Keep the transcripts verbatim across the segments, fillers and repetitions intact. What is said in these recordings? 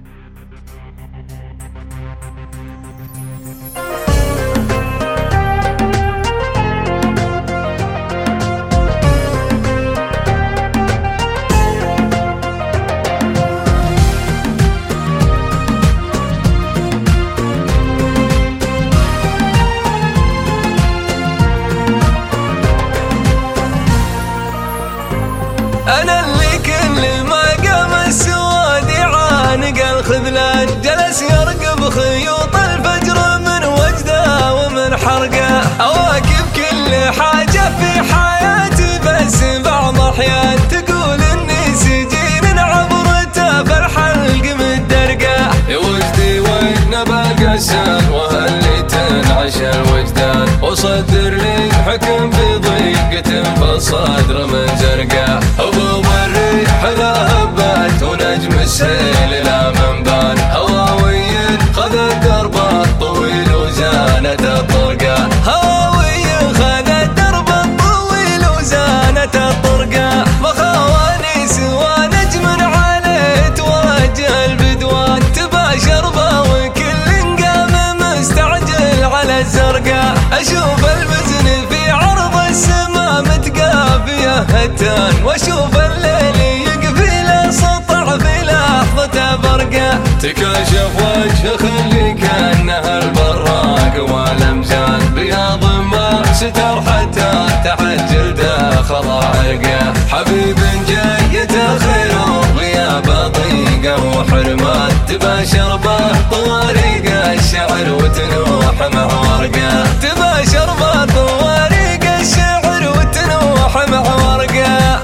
أنا اللي كل ما قام السواد يعانق الخذلان، جلس يرقب خيوط الفجر من وجده ومن حرقه، أواكب كل حاجة في حياتي بس بعض أحيان تقول إني سجين عبرته في الحلق متدرقه. يا وجدي وين باقى الشان وهاللي تنعش الوجدان، وصدر لي حكم بضيقة فالصدر من زرقه، هبوب الريح لا هبت ونجم السيل لا منبان، هواوي خذت درب الطويل وزانت الطرقه، هواوي خذت درب الطويل وزانت الطرقه، مخاواني سوى نجم عليه توجه البدوان، تباشر به وكل قام مستعجل على الزرقاء، اشوف البزن في عرض السما متقافيه هتان، واشوف الليل يقفي له سطع في لحظته برقه، تكاشف وجه خلي كانه البراق والامجان، بياض ما ستر حتى تحت جلده خضع عرقه، حبيب جايته خير غياب ضيقه وحرمان، تباشر به طواريق الشعر وتنوح مع ورقه، تباشر به طواريق الشعر وتنوح مع ورقه.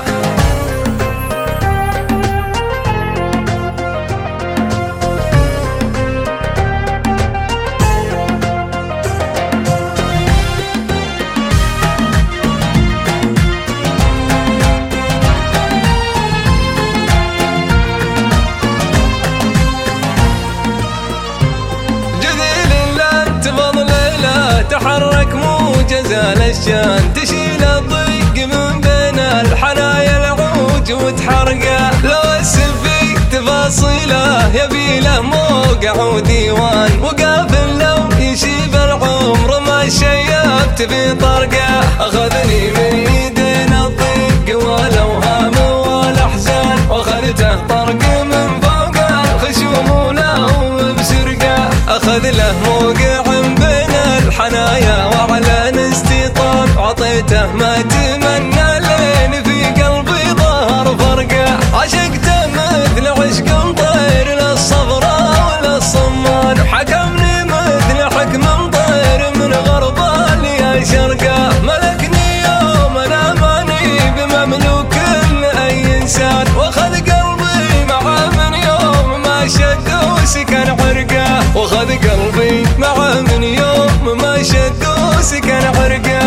تحرك موجز الاشجان، تشيل الضيق من بين الحنايا العوج وتحرقه، لو السفي تفاصيله يبي له موقع وديوان، وقافل لو يشيب العمر ما شيبت في طرقه، اخذني من يدين الضيق والاوهام والاحزان، واخذته طرق من فوق الخشوم وله بسرقه، اخذ له موقع بين الحنايا واعلن استيطان، عطيته ما تمنى لين في قلبي ظهر فرقه، عشقته مثل عشق طير للصفراء وللصمان، حكمني مثل حكم طير من غربال يا شرقه، ملكني يوم انا ماني بمملوك لاي انسان، واخذ قلبي معه من يوم ما شد وسكن عرقه، واخذ قلبي معه من يوم ما شد وسكن عرقه.